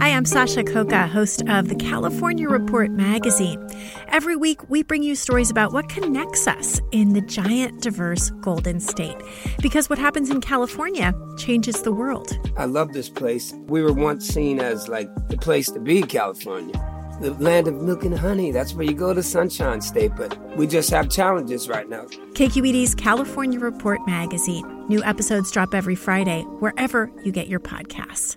Hi, I'm Sasha Khokha, host of the California Report magazine. Every week, we bring you stories about what connects us in the giant, diverse Golden State. Because what happens in California changes the world. I love this place. We were once seen as like the place to be, California. The land of milk and honey. That's where you go to Sunshine State, but we just have challenges right now. KQED's California Report magazine. New episodes drop every Friday, wherever you get your podcasts.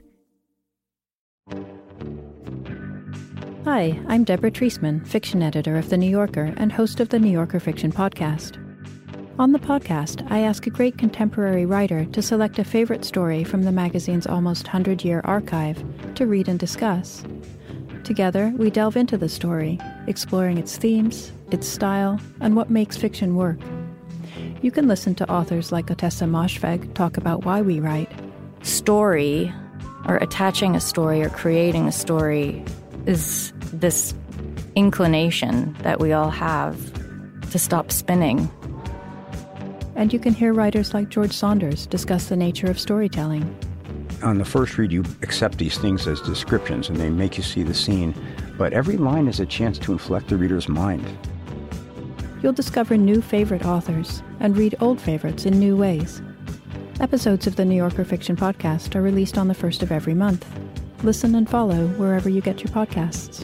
Hi, I'm Deborah Treisman, fiction editor of The New Yorker and host of the New Yorker Fiction Podcast. On the podcast, I ask a great contemporary writer to select a favorite story from the magazine's almost 100-year archive to read and discuss. Together, we delve into the story, exploring its themes, its style, and what makes fiction work. You can listen to authors like Ottessa Moshfegh talk about why we write. Story, or attaching a story or creating a story, is this inclination that we all have to stop spinning. And you can hear writers like George Saunders discuss the nature of storytelling. On the first read, you accept these things as descriptions and they make you see the scene, but every line is a chance to inflect the reader's mind. You'll discover new favorite authors and read old favorites in new ways. Episodes of the New Yorker Fiction Podcast are released on the first of every month. Listen and follow wherever you get your podcasts.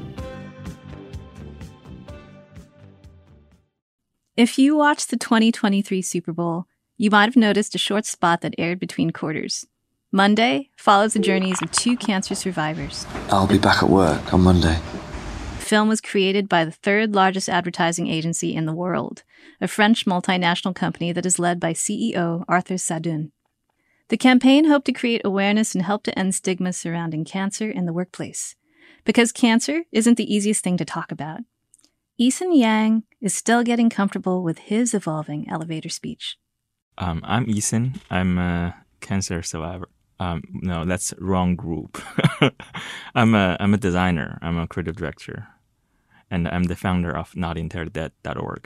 If you watched the 2023 Super Bowl, you might have noticed a short spot that aired between quarters. Monday follows the journeys of two cancer survivors. I'll be back at work on Monday. The film was created by the third largest advertising agency in the world, a French multinational company that is led by CEO Arthur Sadoun. The campaign hoped to create awareness and help to end stigma surrounding cancer in the workplace. Because cancer isn't the easiest thing to talk about. Eason Yang is still getting comfortable with his evolving elevator speech. I'm Eason. I'm a cancer survivor. No, that's wrong group. I'm a designer. I'm a creative director. And I'm the founder of notinterdead.org.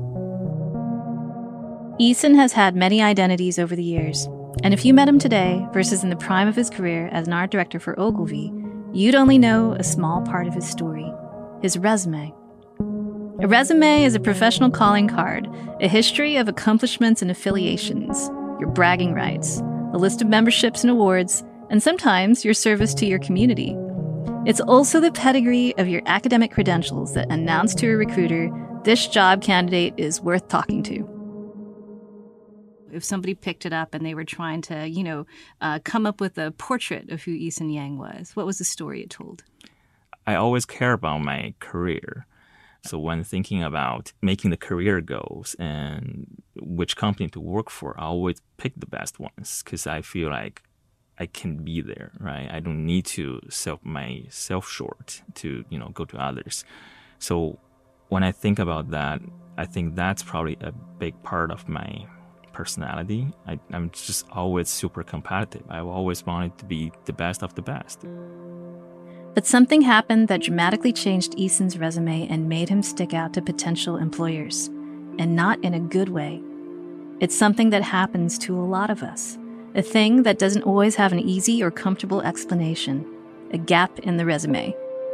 Eason has had many identities over the years. And if you met him today versus in the prime of his career as an art director for Ogilvy, you'd only know a small part of his story, his resume. A resume is a professional calling card, a history of accomplishments and affiliations, your bragging rights, a list of memberships and awards, and sometimes your service to your community. It's also the pedigree of your academic credentials that announce to a recruiter, this job candidate is worth talking to. If somebody picked it up and they were trying to, come up with a portrait of who Eason Yang was, what was the story it told? I always care about my career. So when thinking about making the career goals and which company to work for, I always pick the best ones because I feel like I can be there, right? I don't need to sell myself short to, go to others. So when I think about that, I think that's probably a big part of my personality. I'm just always super competitive. I've always wanted to be the best of the best. But something happened that dramatically changed Eason's resume and made him stick out to potential employers. And not in a good way. It's something that happens to a lot of us. A thing that doesn't always have an easy or comfortable explanation. A gap in the resume.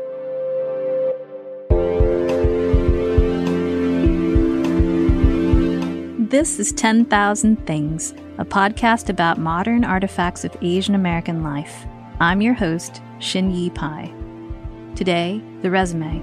This is 10,000 Things, a podcast about modern artifacts of Asian American life. I'm your host, Xin-Yi Pai. Today, the resume.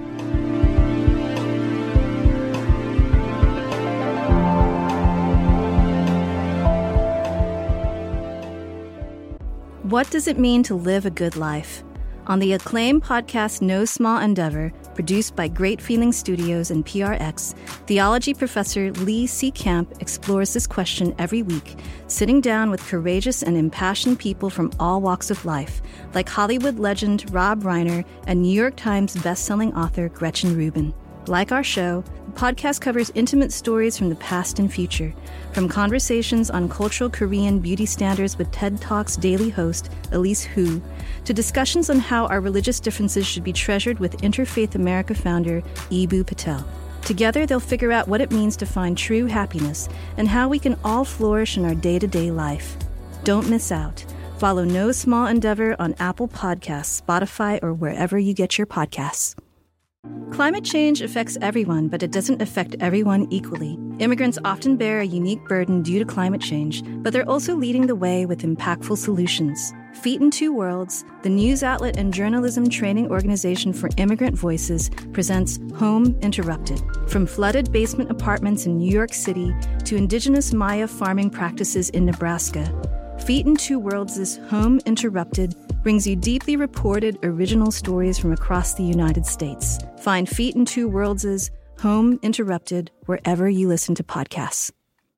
What does it mean to live a good life? On the acclaimed podcast No Small Endeavor, produced by Great Feeling Studios and PRX, theology professor Lee C. Camp explores this question every week, sitting down with courageous and impassioned people from all walks of life, like Hollywood legend Rob Reiner and New York Times bestselling author Gretchen Rubin. Like our show, the podcast covers intimate stories from the past and future, from conversations on cultural Korean beauty standards with TED Talks daily host Elise Hu, to discussions on how our religious differences should be treasured with Interfaith America founder Eboo Patel. Together, they'll figure out what it means to find true happiness and how we can all flourish in our day-to-day life. Don't miss out. Follow No Small Endeavor on Apple Podcasts, Spotify, or wherever you get your podcasts. Climate change affects everyone, but it doesn't affect everyone equally. Immigrants often bear a unique burden due to climate change, but they're also leading the way with impactful solutions. Feet in Two Worlds, the news outlet and journalism training organization for immigrant voices, presents Home Interrupted. From flooded basement apartments in New York City to indigenous Maya farming practices in Nebraska, Feet in Two Worlds' Home Interrupted brings you deeply reported original stories from across the United States. Find Feet in Two Worlds' Home Interrupted wherever you listen to podcasts.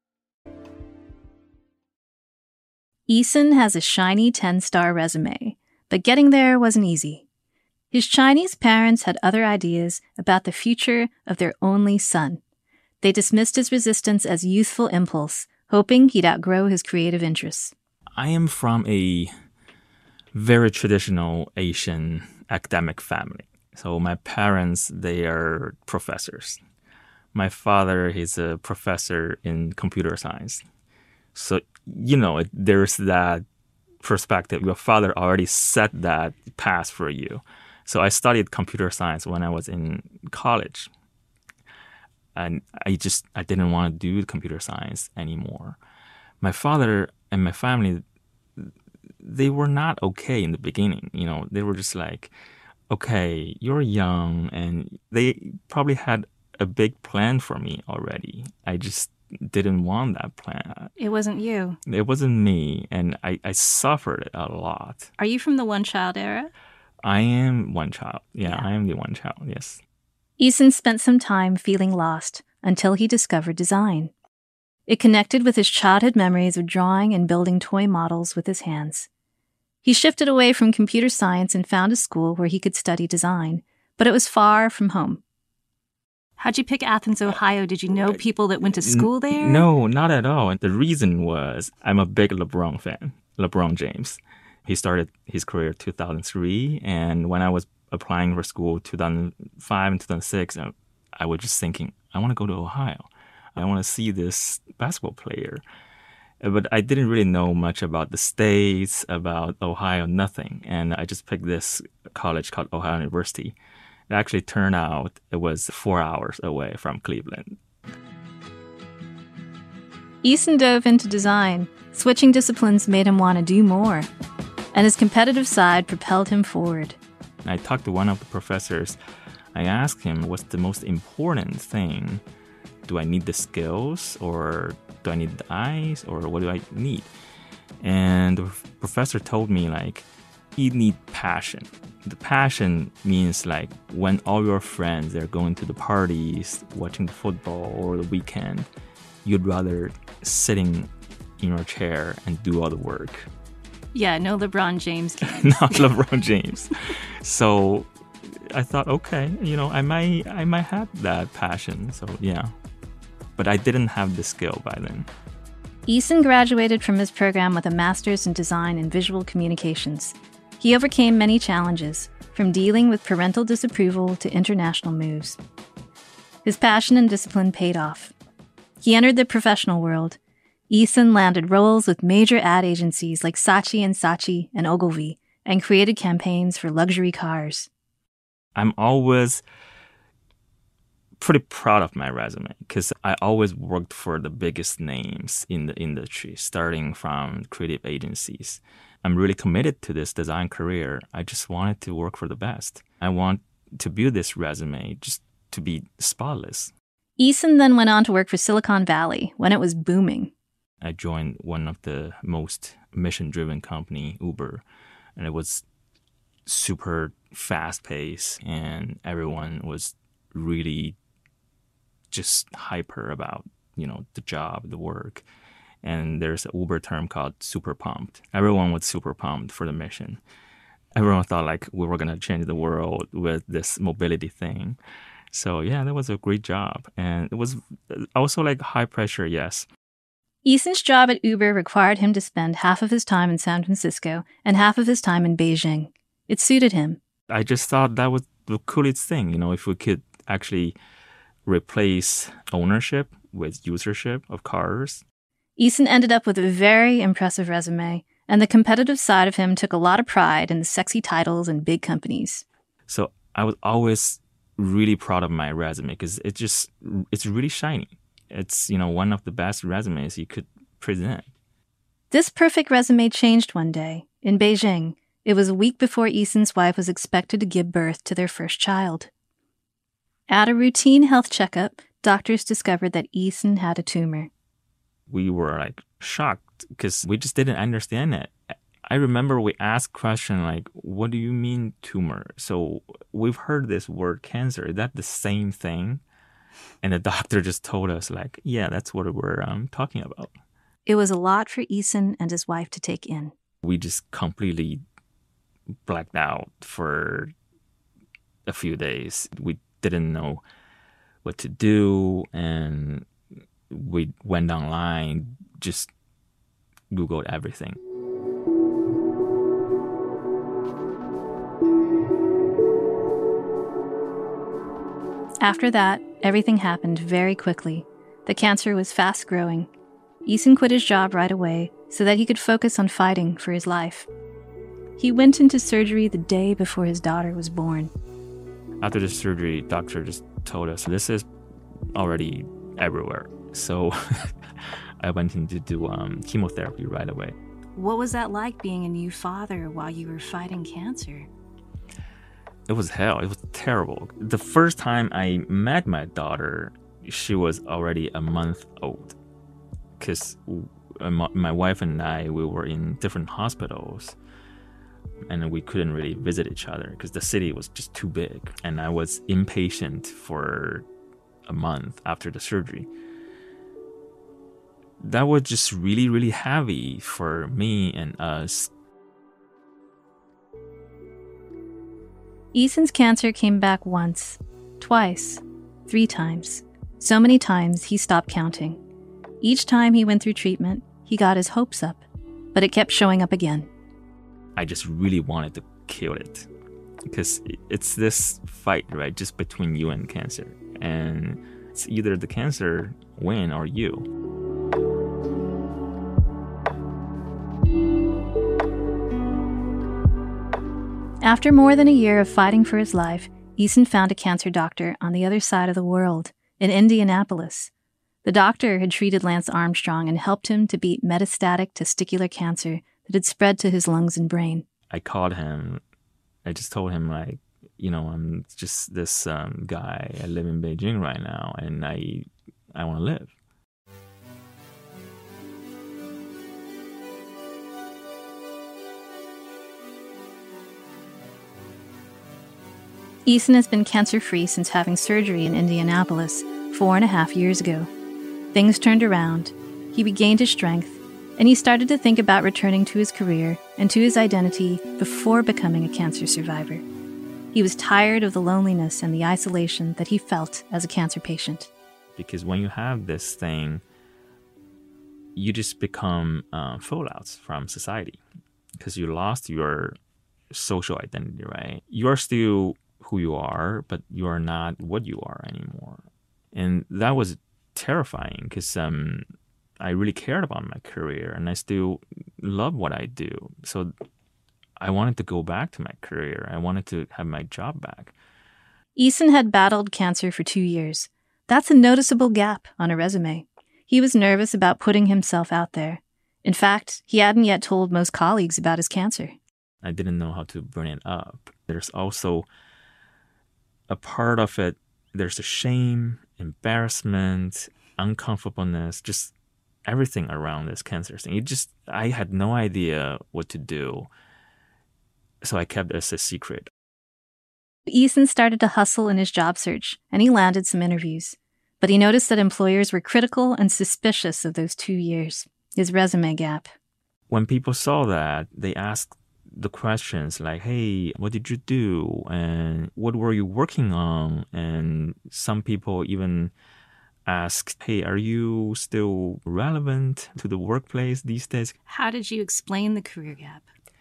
Eason has a shiny 10-star resume, but getting there wasn't easy. His Chinese parents had other ideas about the future of their only son. They dismissed his resistance as youthful impulse, hoping he'd outgrow his creative interests. I am from a very traditional Asian academic family. So my parents, they are professors. My father, he's a professor in computer science. So, there's that perspective. Your father already set that path for you. So I studied computer science when I was in college. And I didn't want to do computer science anymore. My father and my family, they were not okay in the beginning. They were just like, okay, you're young, and they probably had a big plan for me already. I just didn't want that plan. It wasn't you. It wasn't me, and I suffered a lot. Are you from the one-child era? I am one child. Yeah, I am the one child, yes. Eason spent some time feeling lost until he discovered design. It connected with his childhood memories of drawing and building toy models with his hands. He shifted away from computer science and found a school where he could study design, but it was far from home. How'd you pick Athens, Ohio? Did you know people that went to school there? No, not at all. And the reason was I'm a big LeBron fan, LeBron James. He started his career in 2003, and when I was applying for school 2005 and 2006, I was just thinking, I want to go to Ohio. I want to see this basketball player. But I didn't really know much about the states, about Ohio, nothing. And I just picked this college called Ohio University. It actually turned out it was 4 hours away from Cleveland. Eason dove into design. Switching disciplines made him want to do more. And his competitive side propelled him forward. I talked to one of the professors. I asked him, what's the most important thing? Do I need the skills, or do I need the eyes, or what do I need? And the professor told me, you need passion. The passion means when all your friends are going to the parties, watching the football or the weekend, you'd rather sitting in your chair and do all the work. Yeah, no LeBron James games. Not LeBron James. So I thought, okay, I might have that passion. So yeah. But I didn't have the skill by then. Eason graduated from his program with a master's in design and visual communications. He overcame many challenges, from dealing with parental disapproval to international moves. His passion and discipline paid off. He entered the professional world. Eason landed roles with major ad agencies like Saatchi & Saatchi and Ogilvy, and created campaigns for luxury cars. I'm always pretty proud of my resume because I always worked for the biggest names in the industry, starting from creative agencies. I'm really committed to this design career. I just wanted to work for the best. I want to build this resume just to be spotless. Eason then went on to work for Silicon Valley when it was booming. I joined one of the most mission-driven company, Uber, and it was super fast-paced, and everyone was really just hyper about, the job, the work. And there's an Uber term called super pumped. Everyone was super pumped for the mission. Everyone thought we were going to change the world with this mobility thing. So yeah, that was a great job. And it was also high pressure, yes. Eason's job at Uber required him to spend half of his time in San Francisco and half of his time in Beijing. It suited him. I just thought that was the coolest thing, if we could actually replace ownership with usership of cars. Eason ended up with a very impressive resume, and the competitive side of him took a lot of pride in the sexy titles and big companies. So I was always really proud of my resume because it's really shiny. It's, one of the best resumes you could present. This perfect resume changed one day in Beijing. It was a week before Eason's wife was expected to give birth to their first child. At a routine health checkup, doctors discovered that Eason had a tumor. We were shocked because we just didn't understand it. I remember we asked question like, what do you mean tumor? So we've heard this word cancer. Is that the same thing? And the doctor just told us yeah, that's what we're talking about. It was a lot for Eason and his wife to take in. We just completely blacked out for a few days. We didn't know what to do, and we went online, just Googled everything. After that, everything happened very quickly. The cancer was fast growing. Eason quit his job right away so that he could focus on fighting for his life. He went into surgery the day before his daughter was born. After the surgery, doctor just told us, this is already everywhere. So I went in to do chemotherapy right away. What was that like being a new father while you were fighting cancer? It was hell. It was terrible. The first time I met my daughter, she was already a month old. Because my wife and I, we were in different hospitals. And we couldn't really visit each other because the city was just too big. And I was inpatient for a month after the surgery. That was just really, really heavy for me and us. Eason's cancer came back once, twice, 3 times. So many times he stopped counting. Each time he went through treatment, he got his hopes up, but it kept showing up again. I just really wanted to kill it because it's this fight, right, just between you and cancer. And it's either the cancer win or you. After more than a year of fighting for his life, Eason found a cancer doctor on the other side of the world, in Indianapolis. The doctor had treated Lance Armstrong and helped him to beat metastatic testicular cancer that had spread to his lungs and brain. I called him. I just told him, I'm just this guy. I live in Beijing right now, and I want to live. Eason has been cancer-free since having surgery in Indianapolis 4.5 years ago. Things turned around. He regained his strength, and he started to think about returning to his career and to his identity before becoming a cancer survivor. He was tired of the loneliness and the isolation that he felt as a cancer patient. Because when you have this thing, you just become fallouts from society because you lost your social identity, right? You're still who you are, but you are not what you are anymore. And that was terrifying because I really cared about my career and I still love what I do. So I wanted to go back to my career. I wanted to have my job back. Eason had battled cancer for 2 years. That's a noticeable gap on a resume. He was nervous about putting himself out there. In fact, he hadn't yet told most colleagues about his cancer. I didn't know how to bring it up. There's also a part of it, there's a shame, embarrassment, uncomfortableness, just everything around this cancer thing. I had no idea what to do. So I kept it as a secret. Eason started to hustle in his job search, and he landed some interviews. But he noticed that employers were critical and suspicious of those 2 years, his resume gap. When people saw that, they asked the questions like, hey, what did you do? And what were you working on? And some people even asked, hey, are you still relevant to the workplace these days? How did you explain the career gap?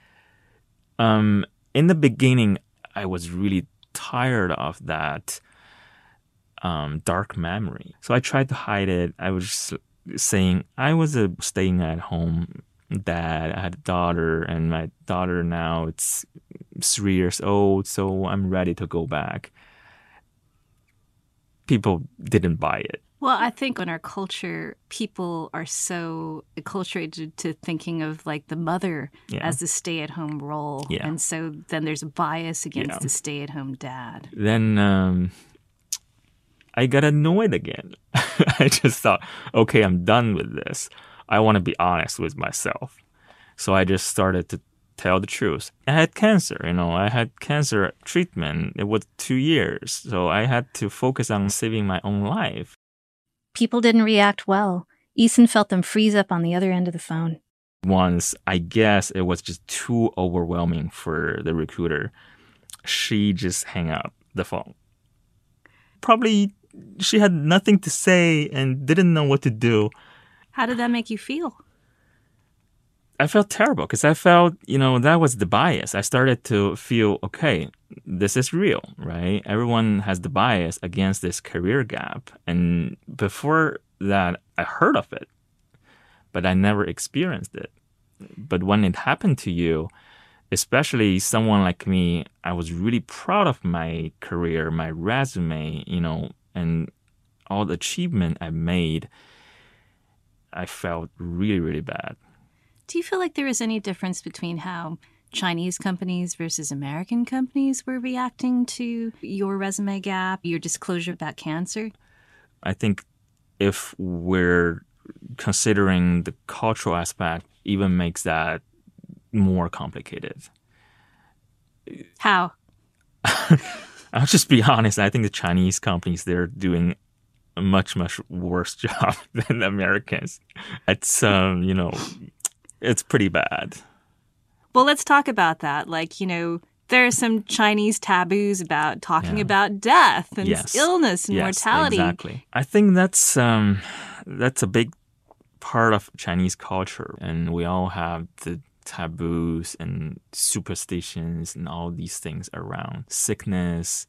In the beginning, I was really tired of that dark memory. So I tried to hide it. I was just saying I was a staying at home dad. I had a daughter, and my daughter now it's 3 years old, so I'm ready to go back. People didn't buy it. Well, I think in our culture, people are so acculturated to thinking of like the mother as the stay-at-home role. Yeah. And so then there's a bias against the stay-at-home dad. Then I got annoyed again. I just thought, okay, I'm done with this. I want to be honest with myself. So I just started to tell the truth. I had cancer, I had cancer treatment. It was 2 years. So I had to focus on saving my own life. People didn't react well. Eason felt them freeze up on the other end of the phone. Once, I guess it was just too overwhelming for the recruiter. She just hung up the phone. Probably she had nothing to say and didn't know what to do. How did that make you feel? I felt terrible because I felt, that was the bias. I started to feel, okay, this is real, right? Everyone has the bias against this career gap. And before that, I heard of it, but I never experienced it. But when it happened to you, especially someone like me, I was really proud of my career, my resume, and all the achievement I made. I felt really, really bad. Do you feel like there was any difference between how Chinese companies versus American companies were reacting to your resume gap, your disclosure about cancer? I think if we're considering the cultural aspect, even makes that more complicated. How? I'll just be honest. I think the Chinese companies, they're doing a much, much worse job than the Americans. It's, it's pretty bad. Well, let's talk about that. There are some Chinese taboos about talking about death and illness and mortality. Exactly. I think that's a big part of Chinese culture, and we all have the taboos and superstitions and all these things around sickness,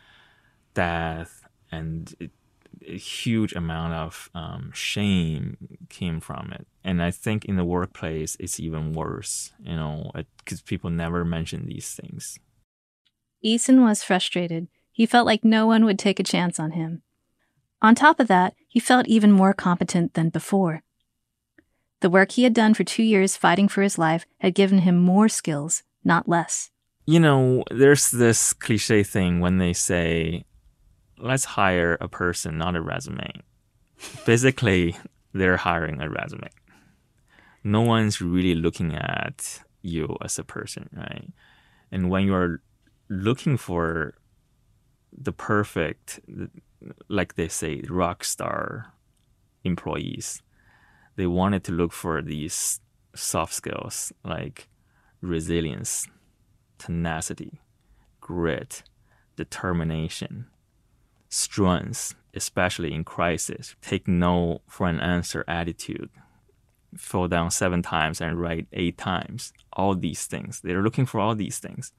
death, and a huge amount of shame came from it. And I think in the workplace, it's even worse, because people never mention these things. Eason was frustrated. He felt like no one would take a chance on him. On top of that, he felt even more competent than before. The work he had done for 2 years fighting for his life had given him more skills, not less. There's this cliche thing when they say, let's hire a person, not a resume. Basically, they're hiring a resume. No one's really looking at you as a person, right? And when you're looking for the perfect, like they say, rock star employees, they wanted to look for these soft skills like resilience, tenacity, grit, determination, strength, especially in crisis, take no for an answer attitude, fall down 7 times and write 8 times, all these things. They're looking for all these things.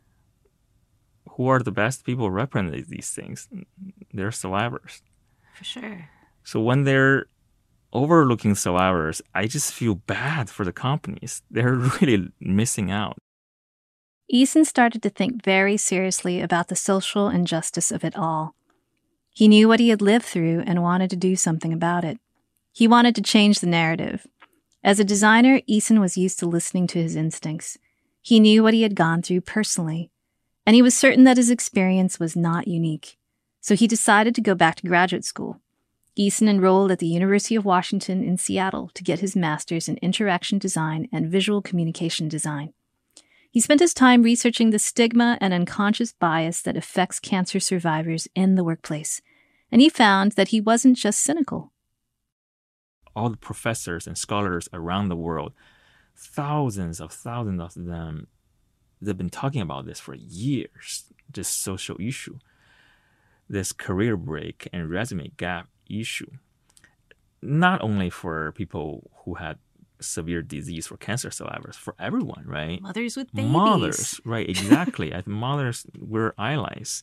Who are the best people represent these things? They're survivors. For sure. So when they're overlooking survivors, I just feel bad for the companies. They're really missing out. Eason started to think very seriously about the social injustice of it all. He knew what he had lived through and wanted to do something about it. He wanted to change the narrative. As a designer, Eason was used to listening to his instincts. He knew what he had gone through personally, and he was certain that his experience was not unique. So he decided to go back to graduate school. Eason enrolled at the University of Washington in Seattle to get his master's in interaction design and visual communication design. He spent his time researching the stigma and unconscious bias that affects cancer survivors in the workplace, and he found that he wasn't just cynical. All the professors and scholars around the world, thousands of them, they've been talking about this for years, this social issue, this career break and resume gap issue, not only for people who had severe disease, for cancer survivors, for everyone, right? Mothers with babies. Mothers, right, exactly. Mothers were allies.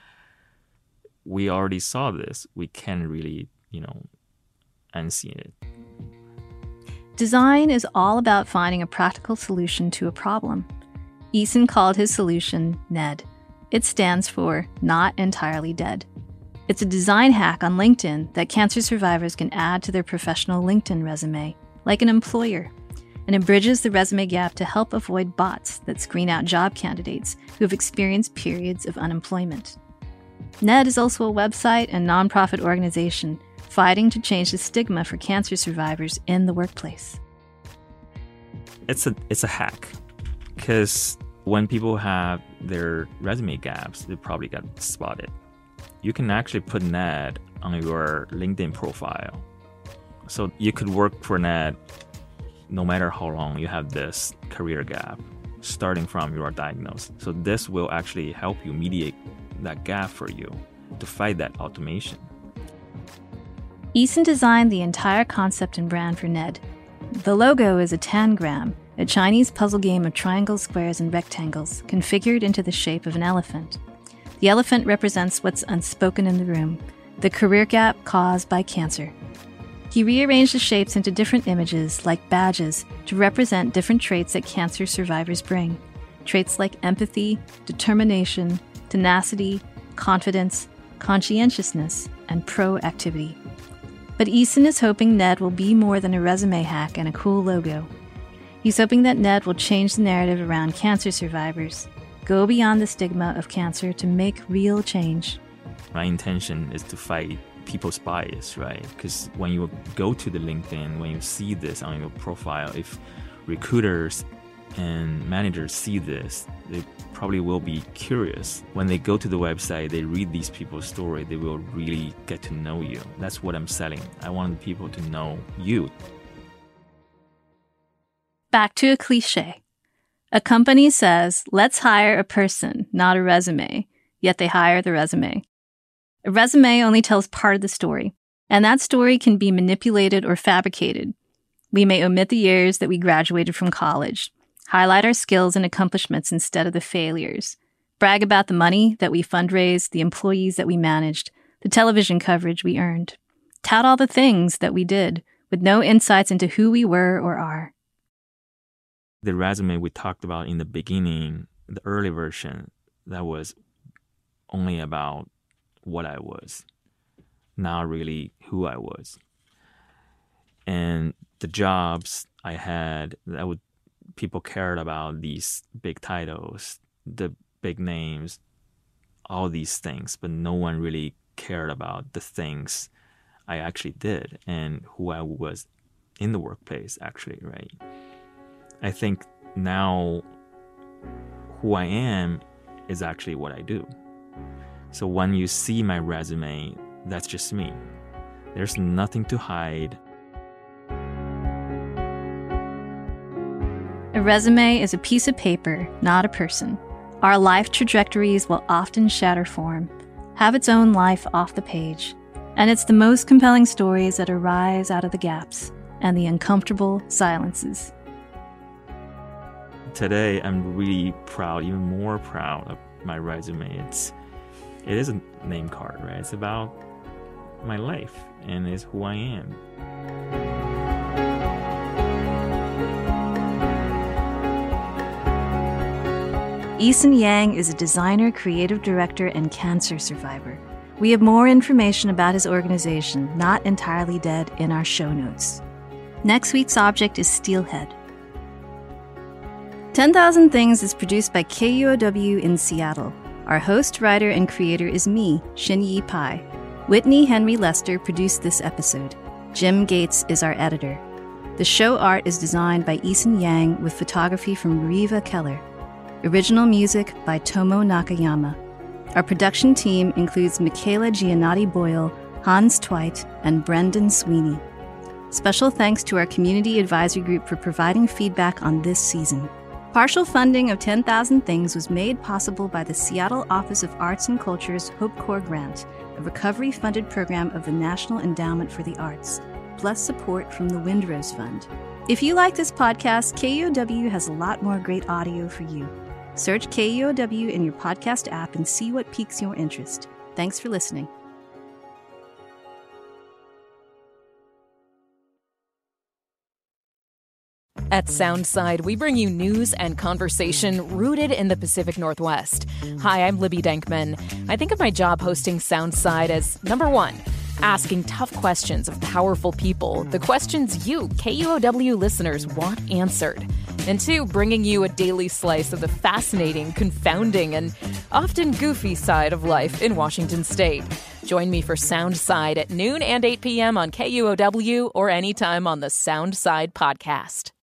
We already saw this. We can't really, unsee it. Design is all about finding a practical solution to a problem. Eason called his solution NED. It stands for Not Entirely Dead. It's a design hack on LinkedIn that cancer survivors can add to their professional LinkedIn resume, like an employer, and it bridges the resume gap to help avoid bots that screen out job candidates who have experienced periods of unemployment. NED is also a website and nonprofit organization fighting to change the stigma for cancer survivors in the workplace. It's a hack, because when people have their resume gaps, they probably got spotted. You can actually put NED on your LinkedIn profile. So you could work for NED no matter how long you have this career gap, starting from your diagnosis. So this will actually help you mediate that gap for you to fight that automation. Eason designed the entire concept and brand for NED. The logo is a tangram, a Chinese puzzle game of triangles, squares, and rectangles configured into the shape of an elephant. The elephant represents what's unspoken in the room, the career gap caused by cancer. He rearranged the shapes into different images, like badges, to represent different traits that cancer survivors bring. Traits like empathy, determination, tenacity, confidence, conscientiousness, and proactivity. But Eason is hoping NED will be more than a resume hack and a cool logo. He's hoping that NED will change the narrative around cancer survivors, go beyond the stigma of cancer to make real change. My intention is to fight people's bias, right? Because when you go to the LinkedIn, when you see this on your profile, if recruiters and managers see this, they probably will be curious. When they go to the website, they read these people's story, they will really get to know you. That's what I'm selling. I want people to know you. Back to a cliche. A company says, let's hire a person, not a resume, yet they hire the resume. A resume only tells part of the story, and that story can be manipulated or fabricated. We may omit the years that we graduated from college, highlight our skills and accomplishments instead of the failures, brag about the money that we fundraised, the employees that we managed, the television coverage we earned, tout all the things that we did, with no insights into who we were or are. The resume we talked about in the beginning, the early version, that was only about what I was, not really who I was. And the jobs I had, people cared about these big titles, the big names, all these things, but no one really cared about the things I actually did and who I was in the workplace, actually, right? I think now who I am is actually what I do. So when you see my resume, that's just me. There's nothing to hide. A resume is a piece of paper, not a person. Our life trajectories will often shatter form, have its own life off the page, and it's the most compelling stories that arise out of the gaps and the uncomfortable silences. Today, I'm really proud, even more proud of my resume. It is a name card, right? It's about my life and it's who I am. Eason Yang is a designer, creative director, and cancer survivor. We have more information about his organization, Not Entirely Dead, in our show notes. Next week's object is Steelhead. 10,000 Things is produced by KUOW in Seattle. Our host, writer, and creator is me, Xinyi Pai. Whitney Henry Lester produced this episode. Jim Gates is our editor. The show art is designed by Eason Yang with photography from Riva Keller. Original music by Tomo Nakayama. Our production team includes Michaela Giannotti-Boyle, Hans Tweit, and Brendan Sweeney. Special thanks to our community advisory group for providing feedback on this season. Partial funding of 10,000 Things was made possible by the Seattle Office of Arts and Culture's Hope Corps grant, a recovery-funded program of the National Endowment for the Arts, plus support from the Windrose Fund. If you like this podcast, KUOW has a lot more great audio for you. Search KUOW in your podcast app and see what piques your interest. Thanks for listening. At Soundside, we bring you news and conversation rooted in the Pacific Northwest. Hi, I'm Libby Denkman. I think of my job hosting Soundside as, number one, asking tough questions of powerful people, the questions you, KUOW listeners, want answered. And two, bringing you a daily slice of the fascinating, confounding, and often goofy side of life in Washington State. Join me for Soundside at noon and 8 p.m. on KUOW or anytime on the Soundside podcast.